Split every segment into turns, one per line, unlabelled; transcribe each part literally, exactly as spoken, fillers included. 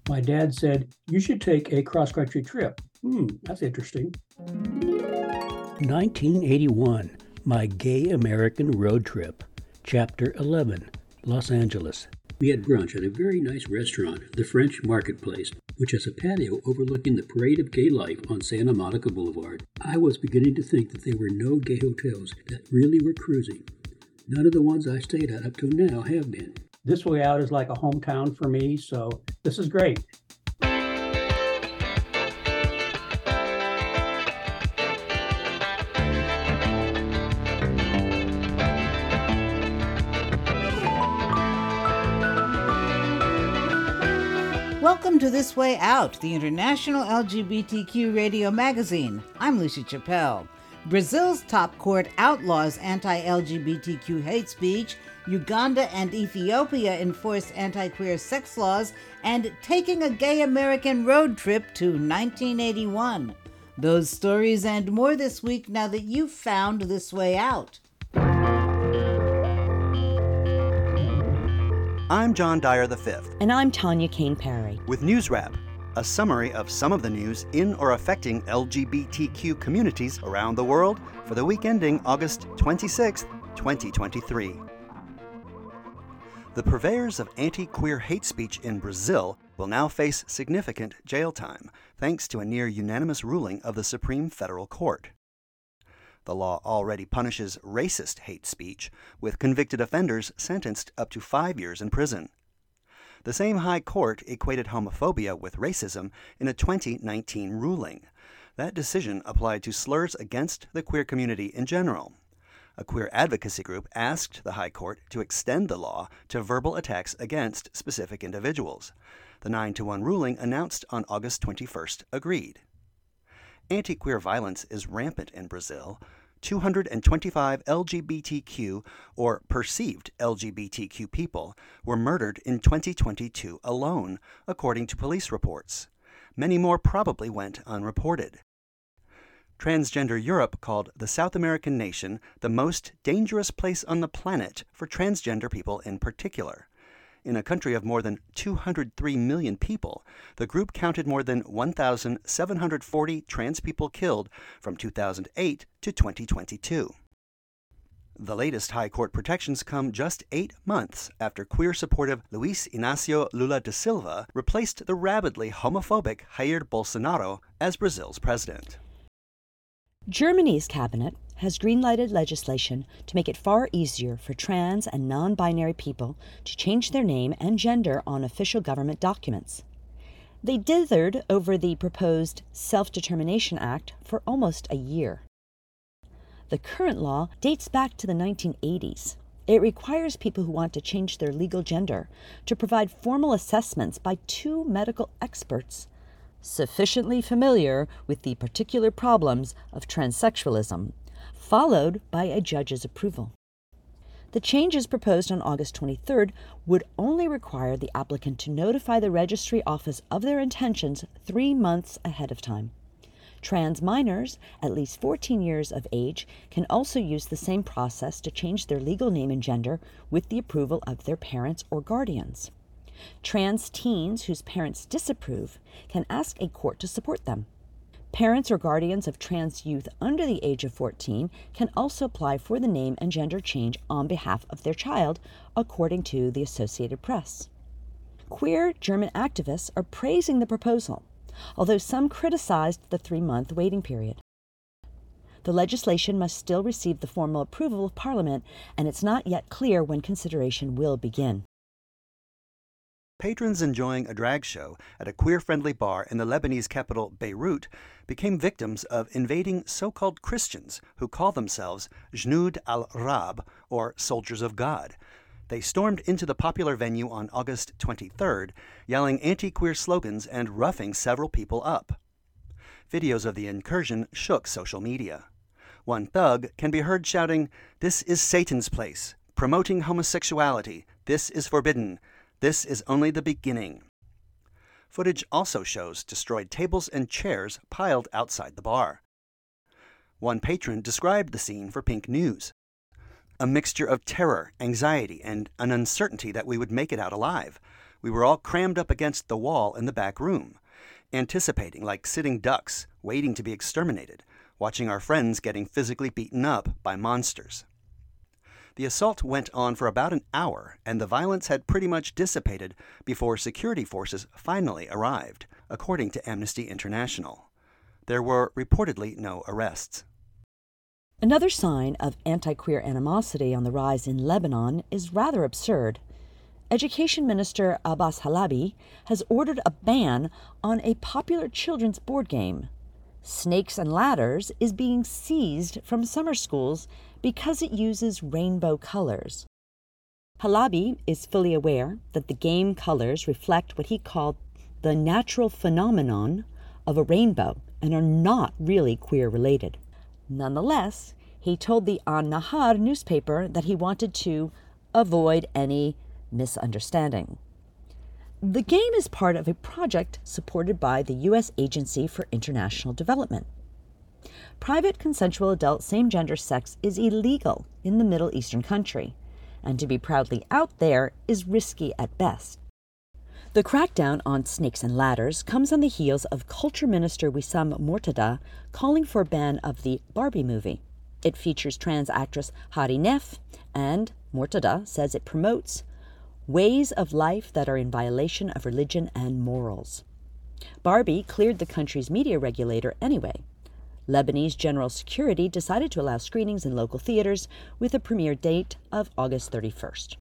My dad said, you should take a cross-country trip. Hmm, that's interesting. nineteen eighty-one, My Gay American Road Trip. Chapter eleven, Los Angeles. We had brunch at a very nice restaurant, the French Marketplace, which has a patio overlooking the parade of gay life on Santa Monica Boulevard. I was beginning to think that there were no gay hotels that really were cruising. None of the ones I stayed at up to now have been. This Way Out is like a hometown for me, so this is great.
Welcome to This Way Out, the international L G B T Q radio magazine. I'm Lucy Chappelle. Brazil's top court outlaws anti-L G B T Q hate speech, Uganda and Ethiopia enforce anti-queer sex laws, and taking a gay American road trip to nineteen eighty-one. Those stories and more this week now that you've found This Way Out.
I'm John Dyer the fifth.
And I'm Tanya Kane Perry.
With News Wrap, a summary of some of the news in or affecting L G B T Q communities around the world for the week ending August twenty-sixth, twenty twenty-three. The purveyors of anti-queer hate speech in Brazil will now face significant jail time, thanks to a near-unanimous ruling of the Supreme Federal Court. The law already punishes racist hate speech, with convicted offenders sentenced up to five years in prison. The same High Court equated homophobia with racism in a twenty nineteen ruling. That decision applied to slurs against the queer community in general. A queer advocacy group asked the High Court to extend the law to verbal attacks against specific individuals. The nine to one ruling announced on August twenty-first agreed. Anti-queer violence is rampant in Brazil. two hundred twenty-five L G B T Q, or perceived L G B T Q people, were murdered in twenty twenty-two alone, according to police reports. Many more probably went unreported. Transgender Europe called the South American nation the most dangerous place on the planet for transgender people in particular. In a country of more than two hundred three million people, the group counted more than one thousand seven hundred forty trans people killed from two thousand eight to twenty twenty-two. The latest High Court protections come just eight months after queer-supportive Luiz Inácio Lula da Silva replaced the rabidly homophobic Jair Bolsonaro as Brazil's president.
Germany's cabinet has green-lighted legislation to make it far easier for trans and non-binary people to change their name and gender on official government documents. They dithered over the proposed Self-Determination Act for almost a year. The current law dates back to the nineteen eighties. It requires people who want to change their legal gender to provide formal assessments by two medical experts sufficiently familiar with the particular problems of transsexualism, followed by a judge's approval. The changes proposed on August twenty-third would only require the applicant to notify the registry office of their intentions three months ahead of time. Trans minors, at least fourteen years of age, can also use the same process to change their legal name and gender with the approval of their parents or guardians. Trans teens whose parents disapprove can ask a court to support them. Parents or guardians of trans youth under the age of fourteen can also apply for the name and gender change on behalf of their child, according to the Associated Press. Queer German activists are praising the proposal, although some criticized the three-month waiting period. The legislation must still receive the formal approval of Parliament, and it's not yet clear when consideration will begin.
Patrons enjoying a drag show at a queer-friendly bar in the Lebanese capital Beirut became victims of invading so-called Christians who call themselves Jnud al-Rab, or Soldiers of God. They stormed into the popular venue on August twenty-third, yelling anti-queer slogans and roughing several people up. Videos of the incursion shook social media. One thug can be heard shouting, "This is Satan's place, promoting homosexuality, this is forbidden. This is only the beginning." Footage also shows destroyed tables and chairs piled outside the bar. One patron described the scene for Pink News. A mixture of terror, anxiety, and an uncertainty that we would make it out alive. We were all crammed up against the wall in the back room, anticipating like sitting ducks, waiting to be exterminated, watching our friends getting physically beaten up by monsters. The assault went on for about an hour, and the violence had pretty much dissipated before security forces finally arrived, according to Amnesty International. There were reportedly no arrests.
Another sign of anti-queer animosity on the rise in Lebanon is rather absurd. Education Minister Abbas Halabi has ordered a ban on a popular children's board game. Snakes and Ladders is being seized from summer schools because it uses rainbow colors. Halabi is fully aware that the game colors reflect what he called the natural phenomenon of a rainbow and are not really queer-related. Nonetheless, he told the An-Nahar newspaper that he wanted to avoid any misunderstanding. The game is part of a project supported by the U S Agency for International Development. Private consensual adult same-gender sex is illegal in the Middle Eastern country, and to be proudly out there is risky at best. The crackdown on Snakes and Ladders comes on the heels of Culture Minister Wissam Mortada calling for a ban of the Barbie movie. It features trans actress Hari Nef, and Mortada says it promotes ways of life that are in violation of religion and morals. Barbie cleared the country's media regulator anyway. Lebanese General Security decided to allow screenings in local theaters with a premiere date of August thirty-first.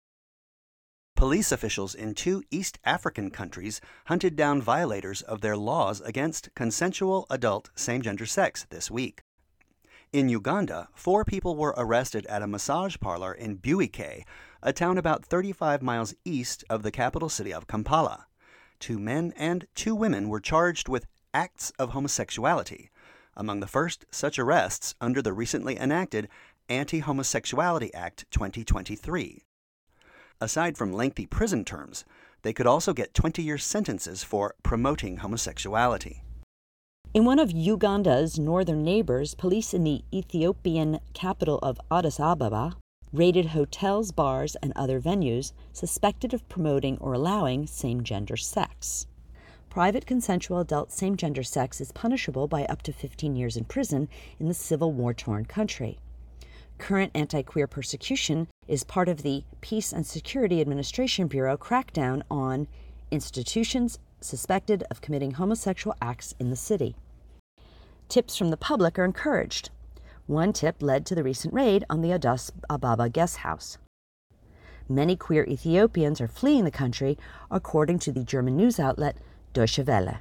Police officials in two East African countries hunted down violators of their laws against consensual adult same-gender sex this week. In Uganda, four people were arrested at a massage parlor in Buike, a town about thirty-five miles east of the capital city of Kampala. Two men and two women were charged with acts of homosexuality, among the first such arrests under the recently enacted Anti-Homosexuality Act twenty twenty-three. Aside from lengthy prison terms, they could also get twenty-year sentences for promoting homosexuality.
In one of Uganda's northern neighbors, police in the Ethiopian capital of Addis Ababa raided hotels, bars, and other venues suspected of promoting or allowing same-gender sex. Private consensual adult same-gender sex is punishable by up to fifteen years in prison in the civil war-torn country. Current anti-queer persecution is part of the Peace and Security Administration Bureau crackdown on institutions suspected of committing homosexual acts in the city. Tips from the public are encouraged. One tip led to the recent raid on the Addis Ababa guest house. Many queer Ethiopians are fleeing the country, according to the German news outlet Deutsche Welle.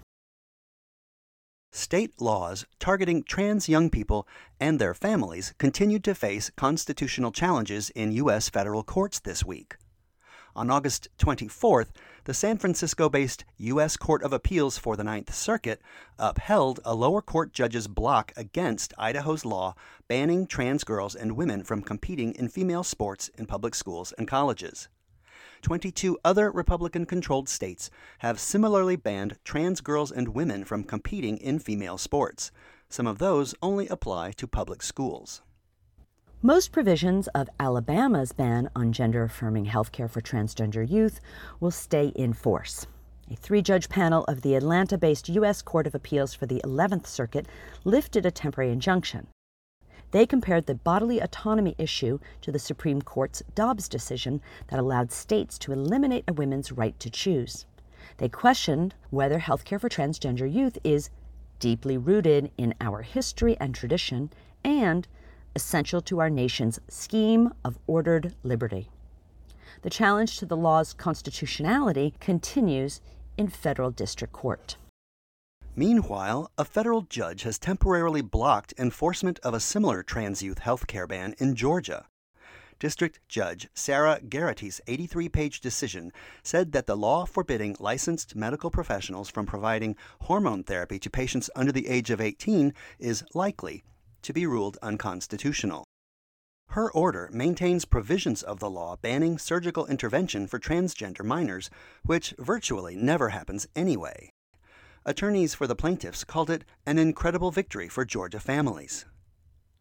State laws targeting trans young people and their families continued to face constitutional challenges in U S federal courts this week. On August twenty-fourth, the San Francisco-based U S Court of Appeals for the Ninth Circuit upheld a lower court judge's block against Idaho's law banning trans girls and women from competing in female sports in public schools and colleges. twenty-two other Republican-controlled states have similarly banned trans girls and women from competing in female sports. Some of those only apply to public schools.
Most provisions of Alabama's ban on gender-affirming health care for transgender youth will stay in force. A three-judge panel of the Atlanta-based U S Court of Appeals for the eleventh Circuit lifted a temporary injunction. They compared the bodily autonomy issue to the Supreme Court's Dobbs decision that allowed states to eliminate a woman's right to choose. They questioned whether health care for transgender youth is deeply rooted in our history and tradition and essential to our nation's scheme of ordered liberty. The challenge to the law's constitutionality continues in federal district court.
Meanwhile, a federal judge has temporarily blocked enforcement of a similar trans youth health care ban in Georgia. District Judge Sarah Garrity's eighty-three page decision said that the law forbidding licensed medical professionals from providing hormone therapy to patients under the age of eighteen is likely to be ruled unconstitutional. Her order maintains provisions of the law banning surgical intervention for transgender minors, which virtually never happens anyway. Attorneys for the plaintiffs called it an incredible victory for Georgia families.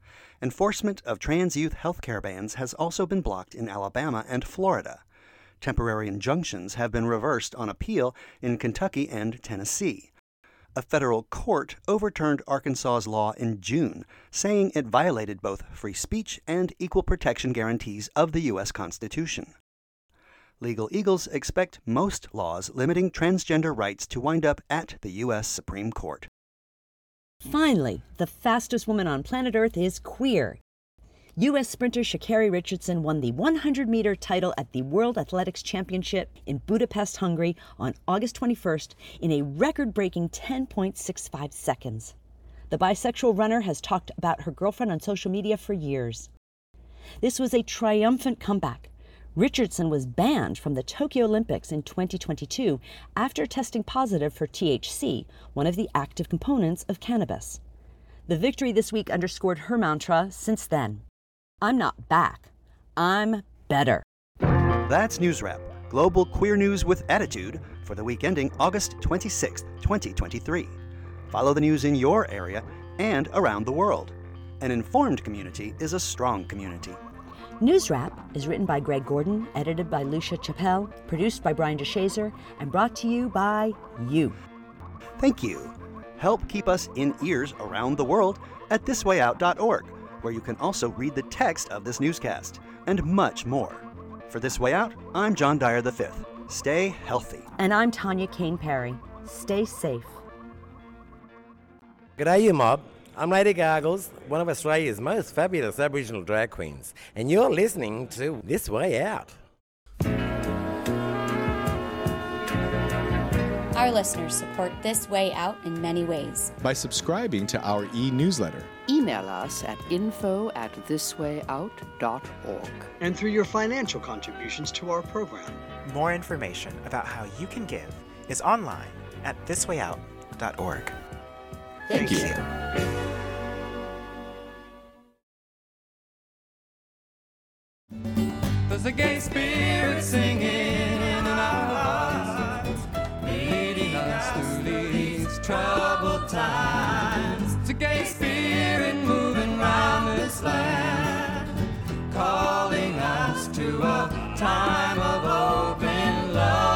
Enforcement of trans youth healthcare bans has also been blocked in Alabama and Florida. Temporary injunctions have been reversed on appeal in Kentucky and Tennessee. A federal court overturned Arkansas's law in June, saying it violated both free speech and equal protection guarantees of the U S Constitution. Legal Eagles expect most laws limiting transgender rights to wind up at the U S Supreme Court.
Finally, the fastest woman on planet Earth is queer. U S sprinter Sha'Carri Richardson won the one hundred meter title at the World Athletics Championship in Budapest, Hungary on August twenty-first in a record-breaking ten point six five seconds. The bisexual runner has talked about her girlfriend on social media for years. This was a triumphant comeback. Richardson was banned from the Tokyo Olympics in twenty twenty-two after testing positive for T H C, one of the active components of cannabis. The victory this week underscored her mantra since then. I'm not back. I'm better.
That's News Wrap, global queer news with attitude for the week ending August twenty-sixth, twenty twenty-three. Follow the news in your area and around the world. An informed community is a strong community.
News Wrap is written by Greg Gordon, edited by Lucia Chappelle, produced by Brian DeShazer, and brought to you by you.
Thank you. Help keep us in ears around the world at this way out dot org, where you can also read the text of this newscast, and much more. For This Way Out, I'm John Dyer the fifth. Stay healthy.
And I'm Tanya Kane Perry. Stay safe.
G'day you mob. I'm Lady Gargles, one of Australia's most fabulous Aboriginal drag queens, and you're listening to This Way Out.
Our listeners support This Way Out in many ways.
By subscribing to our e-newsletter.
Email us at info at this way out dot org.
And through your financial contributions to our program.
More information about how you can give is online at this way out dot org.
Thank, Thank you. you.
There's a gay spirit singing in our hearts, leading us through these troubled times. It's a gay spirit moving round this land, calling us to a time of open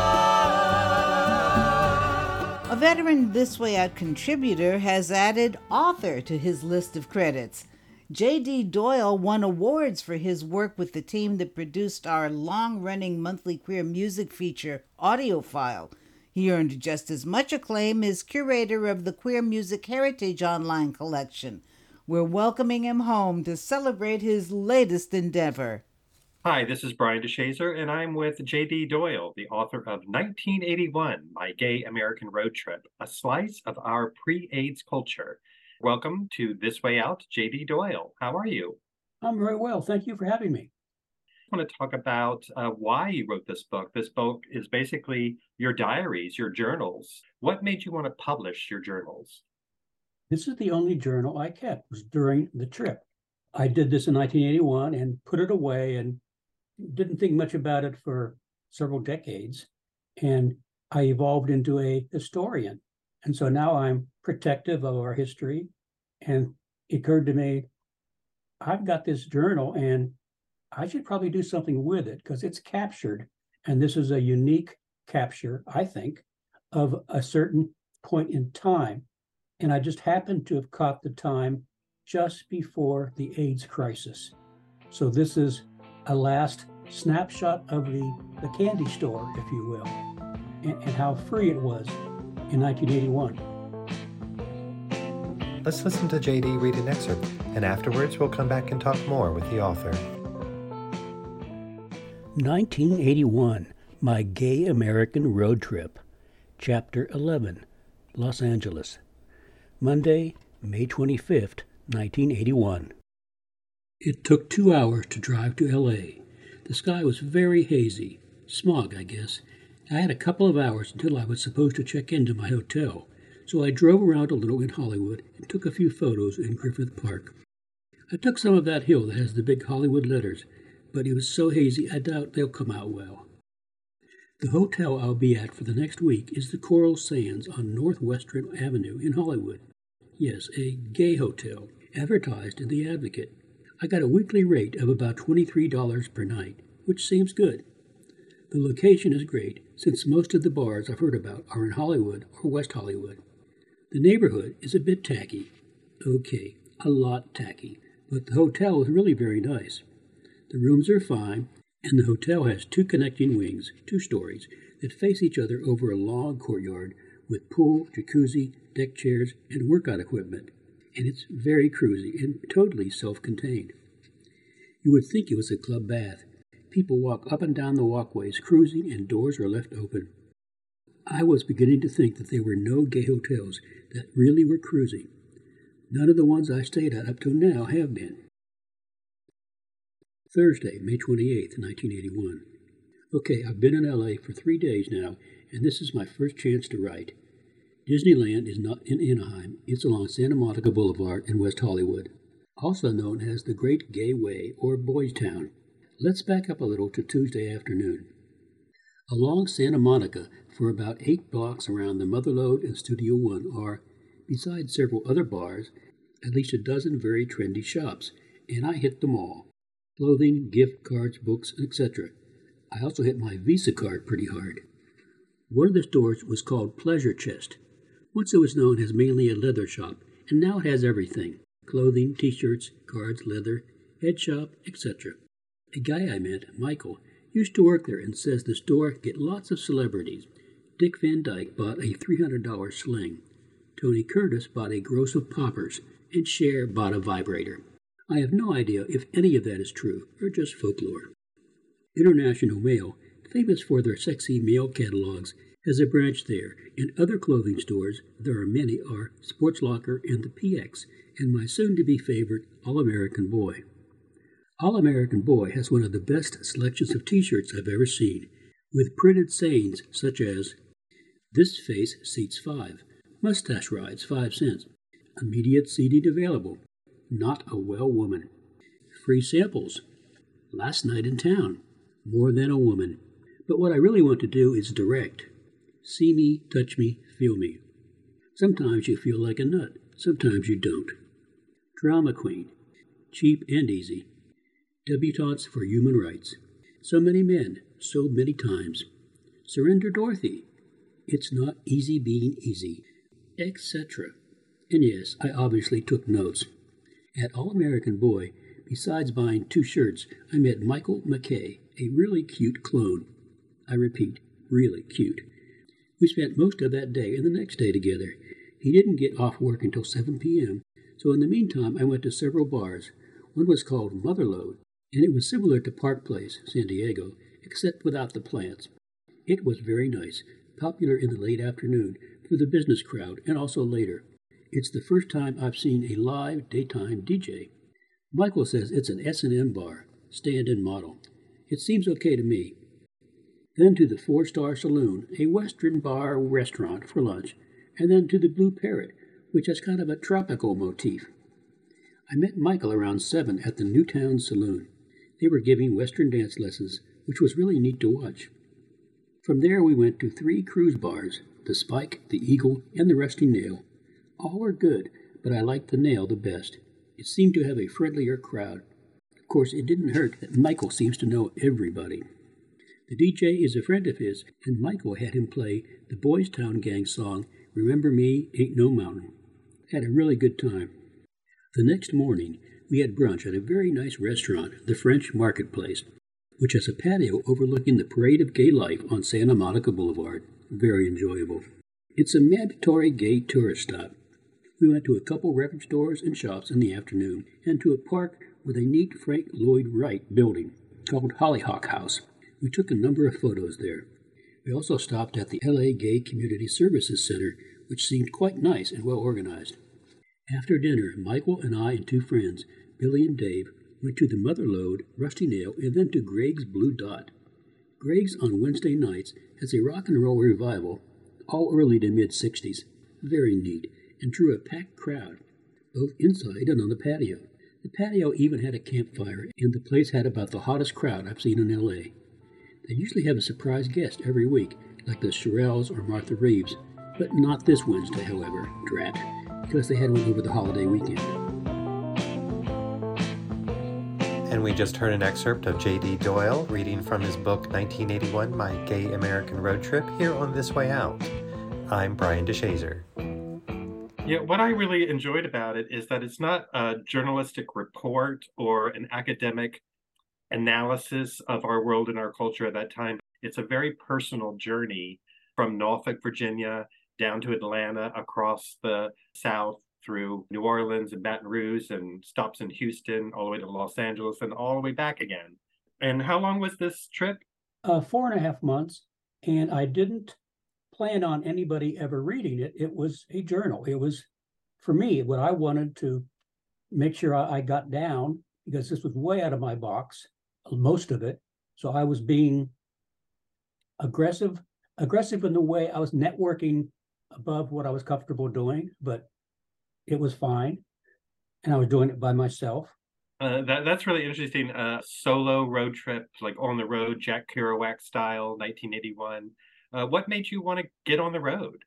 love.
A veteran This Way Out contributor has added author to his list of credits. J D Doyle won awards for his work with the team that produced our long-running monthly queer music feature, Audiophile. He earned just as much acclaim as curator of the Queer Music Heritage online collection. We're welcoming him home to celebrate his latest endeavor.
Hi, this is Brian DeShazer, and I'm with J D Doyle, the author of nineteen eighty-one, My Gay American Road Trip, a slice of our pre-AIDS culture. Welcome to This Way Out, J D Doyle. How are you?
I'm very well. Thank you for having me.
I want to talk about uh, why you wrote this book. This book is basically your diaries, your journals. What made you want to publish your journals?
This is the only journal I kept, was during the trip. I did this in nineteen eighty-one and put it away and didn't think much about it for several decades. And I evolved into a historian. And so now I'm protective of our history. And it occurred to me, I've got this journal and I should probably do something with it because it's captured. And this is a unique capture, I think, of a certain point in time. And I just happened to have caught the time just before the AIDS crisis. So this is a last snapshot of the, the candy store, if you will, and, and how free it was in nineteen eighty-one.
Let's listen to J D read an excerpt, and afterwards we'll come back and talk more with the author.
nineteen eighty-one, My Gay American Road Trip, Chapter eleven, Los Angeles. Monday, May twenty-fifth, nineteen eighty-one. It took two hours to drive to L A. The sky was very hazy. Smog, I guess. I had a couple of hours until I was supposed to check into my hotel, so I drove around a little in Hollywood and took a few photos in Griffith Park. I took some of that hill that has the big Hollywood letters, but it was so hazy I doubt they'll come out well. The hotel I'll be at for the next week is the Coral Sands on Northwestern Avenue in Hollywood. Yes, a gay hotel, advertised in The Advocate. I got a weekly rate of about twenty-three dollars per night, which seems good. The location is great, since most of the bars I've heard about are in Hollywood or West Hollywood. The neighborhood is a bit tacky. Okay, a lot tacky, but the hotel is really very nice. The rooms are fine, and the hotel has two connecting wings, two stories, that face each other over a long courtyard with pool, jacuzzi, deck chairs, and workout equipment. And it's very cruisy and totally self-contained. You would think it was a club bath. People walk up and down the walkways cruising, and doors are left open. I was beginning to think that there were no gay hotels that really were cruising. None of the ones I stayed at up to now have been. Thursday, May twenty-eighth, nineteen eighty-one. Okay, I've been in L A for three days now, and this is my first chance to write. Disneyland is not in Anaheim, it's along Santa Monica Boulevard in West Hollywood, also known as the Great Gay Way or Boys Town. Let's back up a little to Tuesday afternoon. Along Santa Monica, for about eight blocks around the Motherlode and Studio One are, besides several other bars, at least a dozen very trendy shops, and I hit them all. Clothing, gift cards, books, et cetera. I also hit my Visa card pretty hard. One of the stores was called Pleasure Chest. Once it was known as mainly a leather shop, and now it has everything. Clothing, t-shirts, cards, leather, head shop, et cetera. A guy I met, Michael, used to work there and says the store get lots of celebrities. Dick Van Dyke bought a three hundred dollars sling. Tony Curtis bought a gross of poppers, and Cher bought a vibrator. I have no idea if any of that is true, or just folklore. International Male, famous for their sexy male catalogs, has a branch there, and other clothing stores, there are many, are Sports Locker and the P X, and my soon-to-be favorite All-American Boy. All-American Boy has one of the best selections of t-shirts I've ever seen, with printed sayings such as, "This face seats five," "Mustache rides five cents," "Immediate seating available," "Not a well woman," "Free samples," "Last night in town," "More than a woman." But what I really want to do is direct. See me, touch me, feel me. Sometimes you feel like a nut, sometimes you don't. Drama Queen, Cheap and Easy, Debutantes for Human Rights, So Many Men, So Many Times, Surrender Dorothy, It's Not Easy Being Easy, et cetera. And yes, I obviously took notes. At All-American Boy, besides buying two shirts, I met Michael McKay, a really cute clone. I repeat, really cute. We spent most of that day and the next day together. He didn't get off work until seven p.m., so in the meantime I went to several bars. One was called Motherlode, and it was similar to Park Place, San Diego, except without the plants. It was very nice, popular in the late afternoon for the business crowd and also later. It's the first time I've seen a live daytime D J. Michael says it's an S and M bar, stand-in model. It seems okay to me. Then to the Four Star Saloon, a Western bar restaurant for lunch, and then to the Blue Parrot, which has kind of a tropical motif. I met Michael around seven at the Newtown Saloon. They were giving Western dance lessons, which was really neat to watch. From there we went to three cruise bars, the Spike, the Eagle, and the Rusty Nail. All were good, but I liked the Nail the best. It seemed to have a friendlier crowd. Of course, it didn't hurt that Michael seems to know everybody. The D J is a friend of his, and Michael had him play the Boys Town Gang song, "Remember Me, Ain't No Mountain." Had a really good time. The next morning, we had brunch at a very nice restaurant, the French Marketplace, which has a patio overlooking the parade of gay life on Santa Monica Boulevard. Very enjoyable. It's a mandatory gay tourist stop. We went to a couple record stores and shops in the afternoon, and to a park with a neat Frank Lloyd Wright building called Hollyhock House. We took a number of photos there. We also stopped at the L A Gay Community Services Center, which seemed quite nice and well organized. After dinner, Michael and I and two friends, Billy and Dave, went to the Motherlode, Rusty Nail, and then to Greg's Blue Dot. Greg's on Wednesday nights has a rock and roll revival, all early to mid-sixties. Very neat, and drew a packed crowd, both inside and on the patio. The patio even had a campfire, and the place had about the hottest crowd I've seen in L A. They usually have a surprise guest every week, like the Shirelles or Martha Reeves, but not this Wednesday, however, drat, because they had one over the holiday weekend.
And we just heard an excerpt of J D Doyle reading from his book nineteen eighty-one, My Gay American Road Trip, here on This Way Out. I'm Brian DeShazer.
Yeah, what I really enjoyed about it is that it's not a journalistic report or an academic analysis of our world and our culture at that time. It's a very personal journey from Norfolk, Virginia, down to Atlanta, across the South, through New Orleans and Baton Rouge, and stops in Houston, all the way to Los Angeles, and all the way back again. And how long was this trip?
Uh, four and a half months, and I didn't plan on anybody ever reading it. It was a journal. It was, for me, what I wanted to make sure I, I got down, because this was way out of my box, most of it. So I was being aggressive, aggressive in the way I was networking above what I was comfortable doing, but it was fine. And I was doing it by myself.
Uh, that That's really interesting. Uh, solo road trip, like on the road, Jack Kerouac style, nineteen eighty-one. Uh, what made you want to get on the road?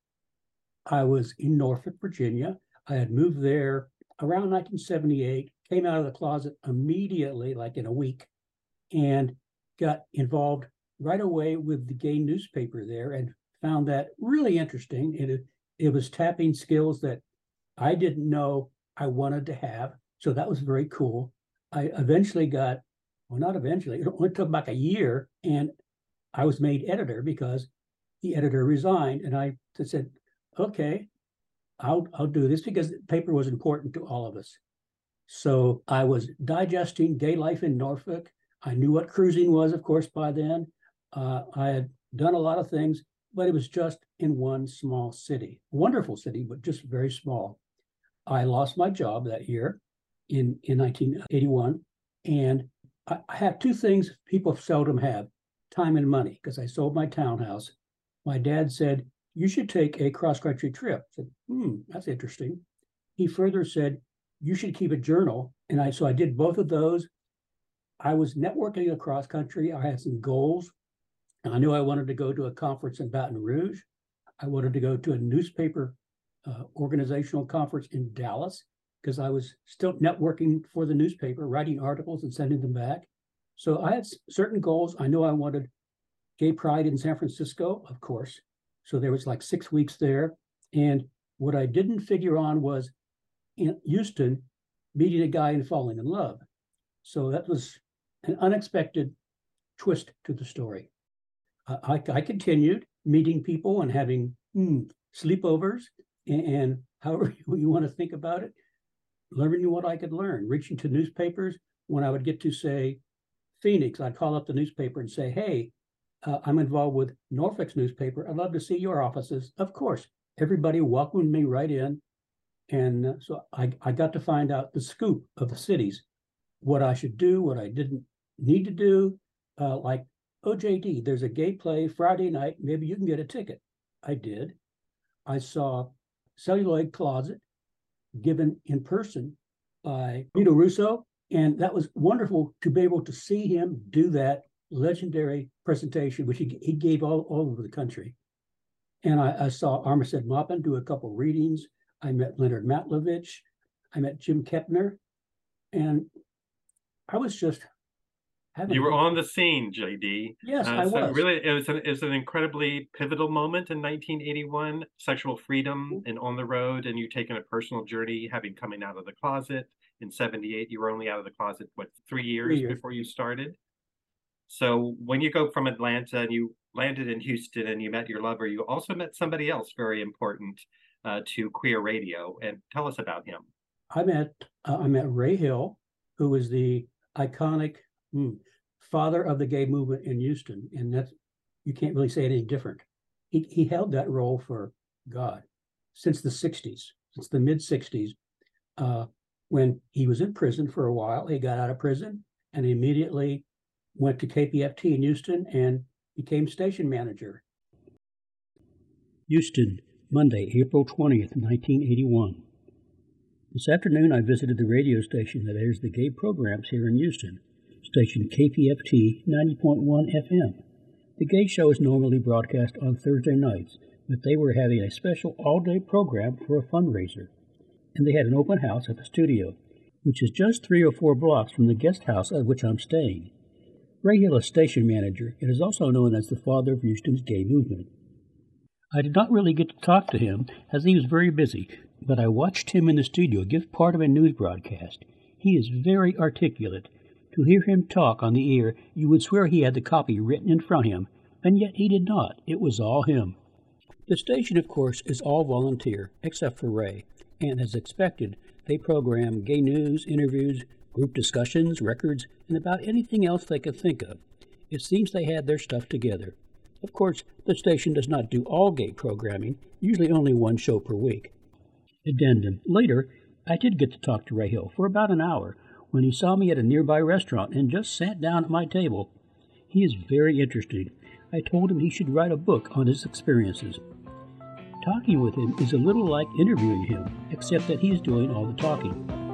I was in Norfolk, Virginia. I had moved there around nineteen seventy-eight, came out of the closet immediately, like in a week, and got involved right away with the gay newspaper there and found that really interesting. It, it was tapping skills that I didn't know I wanted to have. So that was very cool. I eventually got, well, not eventually, it only took about a year, and I was made editor because the editor resigned. And I said, okay, I'll, I'll do this, because the paper was important to all of us. So I was digesting gay life in Norfolk. I knew what cruising was, of course, by then. Uh, I had done a lot of things, but it was just in one small city. Wonderful city, but just very small. I lost my job that year in, in nineteen eighty-one. And I, I had two things people seldom have: time and money, because I sold my townhouse. My dad said, you should take a cross-country trip. I said, hmm, that's interesting. He further said, you should keep a journal. And I so I did both of those. I was networking across country. I had some goals. I knew I wanted to go to a conference in Baton Rouge. I wanted to go to a newspaper uh, organizational conference in Dallas, because I was still networking for the newspaper, writing articles and sending them back. So I had certain goals. I knew I wanted gay pride in San Francisco, of course. So there was like six weeks there. And what I didn't figure on was in Houston, meeting a guy and falling in love. So that was an unexpected twist to the story. Uh, I, I continued meeting people and having hmm, sleepovers, and, and however you want to think about it, learning what I could learn, reaching to newspapers. When I would get to, say, Phoenix, I'd call up the newspaper and say, hey, uh, I'm involved with Norfolk's newspaper. I'd love to see your offices. Of course, everybody welcomed me right in. And uh, so I, I got to find out the scoop of the cities, what I should do, what I didn't need to do. Uh, like, oh, J D, there's a gay play Friday night. Maybe you can get a ticket. I did. I saw Celluloid Closet given in person by Vito Russo. And that was wonderful to be able to see him do that legendary presentation, which he, he gave all, all over the country. And I, I saw Armistead Maupin do a couple readings. I met Leonard Matlovich. I met Jim Kepner. And I was just having...
You were on the scene, J D.
Yes,
uh,
I
so
was.
Really, it was, an, it was an incredibly pivotal moment in nineteen eighty-one, sexual freedom and on the road, and you taking a personal journey, having coming out of the closet. In seventy-eight, you were only out of the closet, what, three years,
Three years.
before you started? So when you go from Atlanta and you landed in Houston and you met your lover, you also met somebody else very important uh, to queer radio. And tell us about him.
I met uh, I met Ray Hill, who was the iconic hmm, father of the gay movement in Houston, and that's, you can't really say any different. He he held that role for God since the sixties, since the mid sixties. Uh, when he was in prison for a while, he got out of prison and immediately went to K P F T in Houston and became station manager. Houston, Monday, April twentieth, nineteen eighty-one. This afternoon, I visited the radio station that airs the gay programs here in Houston, station K P F T ninety point one F M. The gay show is normally broadcast on Thursday nights, but they were having a special all-day program for a fundraiser, and they had an open house at the studio. which is just three or four blocks from the guest house at which I'm staying. Ray Hill is station manager and is also known as the father of Houston's gay movement. I did not really get to talk to him as he was very busy, but I watched him in the studio give part of a news broadcast. He is very articulate. To hear him talk on the air, you would swear he had the copy written in front of him, and yet he did not. It was all him. The station, of course, is all volunteer, except for Ray, and as expected, they program gay news, interviews, group discussions, records, and about anything else they could think of. It seems they had their stuff together. Of course, the station does not do all gay programming, usually only one show per week. Addendum. Later, I did get to talk to Ray Hill for about an hour when he saw me at a nearby restaurant and just sat down at my table. He is very interesting. I told him he should write a book on his experiences. Talking with him is a little like interviewing him, except that he's doing all the talking.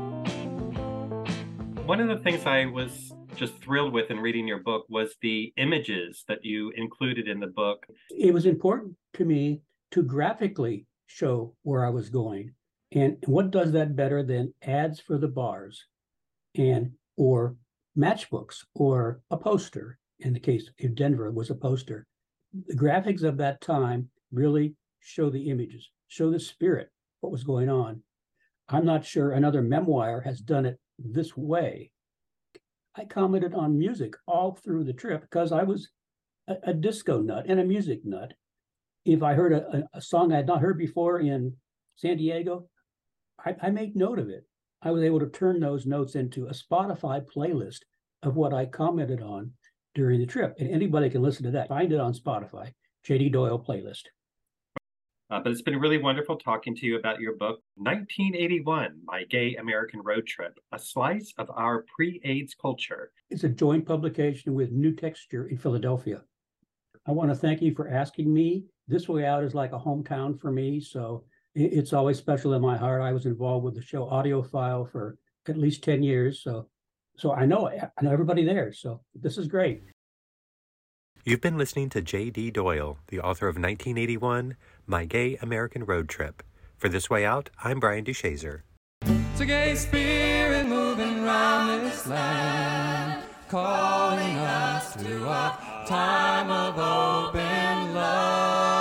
One of the things I was just thrilled with in reading your book was the images that you included in the book.
It was important to me to graphically show where I was going. And what does that better than ads for the bars and or matchbooks or a poster? In the case of Denver, it was a poster. The graphics of that time really show the images, show the spirit, what was going on. I'm not sure another memoir has done it this way. I commented on music all through the trip because I was a, a disco nut and a music nut. If I heard a, a song I had not heard before in San Diego, I, I made note of it. I was able to turn those notes into a Spotify playlist of what I commented on during the trip. And anybody can listen to that. Find it on Spotify, J D Doyle playlist.
Uh, but it's been really wonderful talking to you about your book, nineteen eighty-one, My Gay American Road Trip, A Slice of Our Pre-AIDS Culture.
It's a joint publication with New Texture in Philadelphia. I want to thank you for asking me. This Way Out is like a hometown for me, so it's always special in my heart. I was involved with the show Audiophile for at least ten years, so so I know I know everybody there, so this is great.
You've been listening to J D Doyle, the author of nineteen eighty-one, My Gay American Road Trip. For This Way Out, I'm Brian DeShazer.
It's a gay spirit moving round this land, calling us to a time of open love.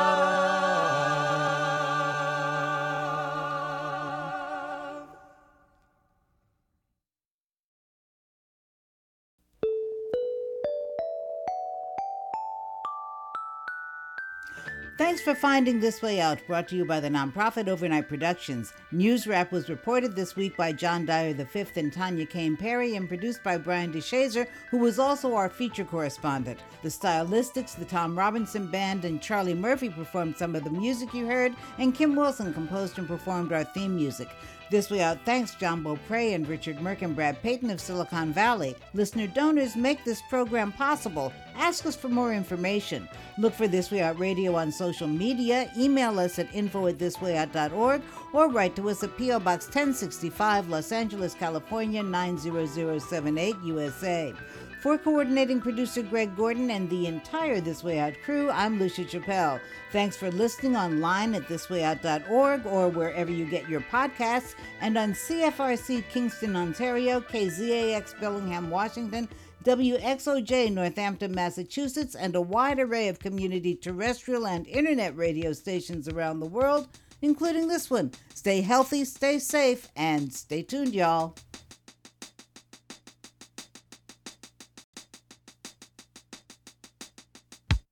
Thanks for finding This Way Out, brought to you by the nonprofit Overnight Productions. News Wrap was reported this week by John Dyer the fifth and Tanya Kane Perry and produced by Brian DeShazer, who was also our feature correspondent. The Stylistics, the Tom Robinson Band, and Charlie Murphy performed some of the music you heard, and Kim Wilson composed and performed our theme music. This Way Out thanks John Beaupre and Richard Merck and Brad Payton of Silicon Valley. Listener donors make this program possible. Ask us for more information. Look for This Way Out Radio on social media, email us at info at this way out dot org, or write to us at P O Box ten sixty-five, Los Angeles, California, nine zero zero seven eight, U S A. For coordinating producer Greg Gordon and the entire This Way Out crew, I'm Lucia Chappelle. Thanks for listening online at this way out dot org or wherever you get your podcasts, and on C F R C Kingston, Ontario, K Z A X Bellingham, Washington, W X O J Northampton, Massachusetts, and a wide array of community terrestrial and internet radio stations around the world, including this one. Stay healthy, stay safe, and stay tuned, y'all.